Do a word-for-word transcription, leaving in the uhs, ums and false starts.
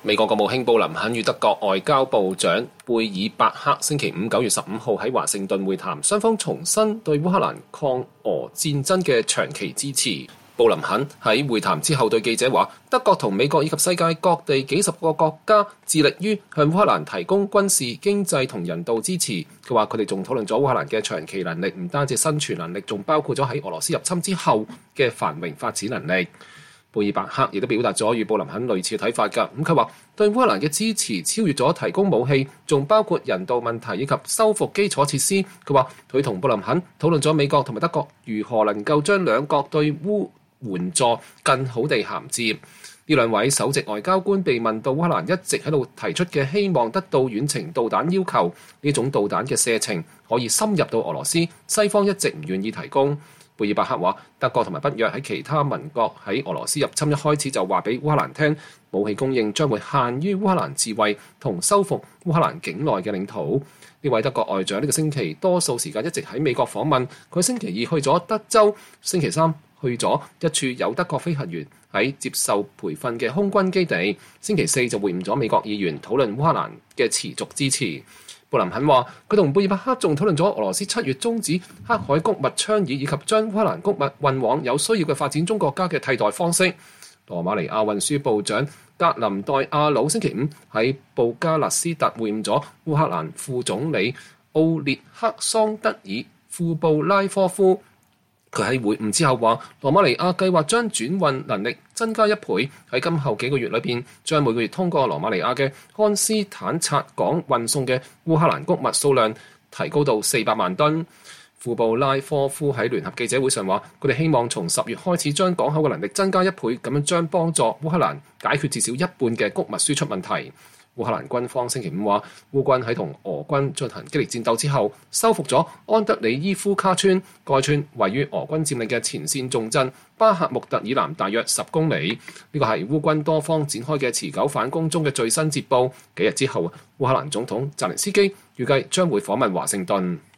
美國國務卿布林肯與德國外交部長貝爾伯克星期五九月十五號喺華盛頓會談，雙方重申對烏克蘭抗俄戰爭嘅長期支持。布林肯喺會談之後對記者話，德國同美國以及世界各地幾十個國家致力於向烏克蘭提供軍事、經濟同人道支持。佢話佢哋仲討論咗烏克蘭嘅長期能力，唔單止生存能力，仲包括咗喺俄羅斯入侵之後嘅繁榮發展能力。貝爾伯克亦都表達咗與布林肯類似嘅睇法㗎。咁佢話對烏克蘭嘅支持超越咗提供武器，仲包括人道問題以及修復基礎設施。佢話佢同布林肯討論咗美國同埋德國如何能夠將兩國對烏援助更好地銜接。呢兩位首席外交官被問到烏克蘭一直喺度提出嘅希望得到遠程導彈要求，呢種導彈嘅射程可以深入到俄羅斯，西方一直唔願意提供。貝爾伯克話：德國同埋北約喺其他盟國喺俄羅斯入侵一開始就話俾烏克蘭聽，武器供應將會限於烏克蘭自衛同修復烏克蘭境內嘅領土。呢位德國外長呢個星期多數時間一直喺美國訪問，佢星期二去咗德州，星期三去咗一處有德國飛行員喺接受培訓嘅空軍基地，星期四就會晤咗美國議員，討論烏克蘭嘅持續支持。布林肯話：佢同貝爾伯克仲討論咗俄羅斯七月終止黑海谷物倡議，以及將烏克蘭谷物運往有需要嘅發展中國家嘅替代方式。羅馬尼亞運輸部長格林代亞魯星期五喺布加勒斯特會晤咗烏克蘭副總理奧列克桑德爾庫布拉科夫。佢喺會晤之後話，羅馬尼亞計劃將轉運能力增加一倍，喺今後幾個月裏邊，將每個月通過羅馬尼亞嘅康斯坦察港運送嘅烏克蘭谷物數量提高到四百萬噸。庫布拉科夫喺聯合記者會上話，佢哋希望從十月開始將港口嘅能力增加一倍，咁樣將幫助烏克蘭解決至少一半嘅谷物輸出問題。烏克蘭軍方星期五話，烏軍喺同俄軍進行激烈戰鬥之後，收復咗安德里伊夫卡村。該村位於俄軍佔領嘅前線重鎮巴赫穆特以南大約十公里。呢個係烏軍多方展開嘅持久反攻中嘅最新捷報。幾日之後，烏克蘭總統澤連斯基預計將會訪問華盛頓。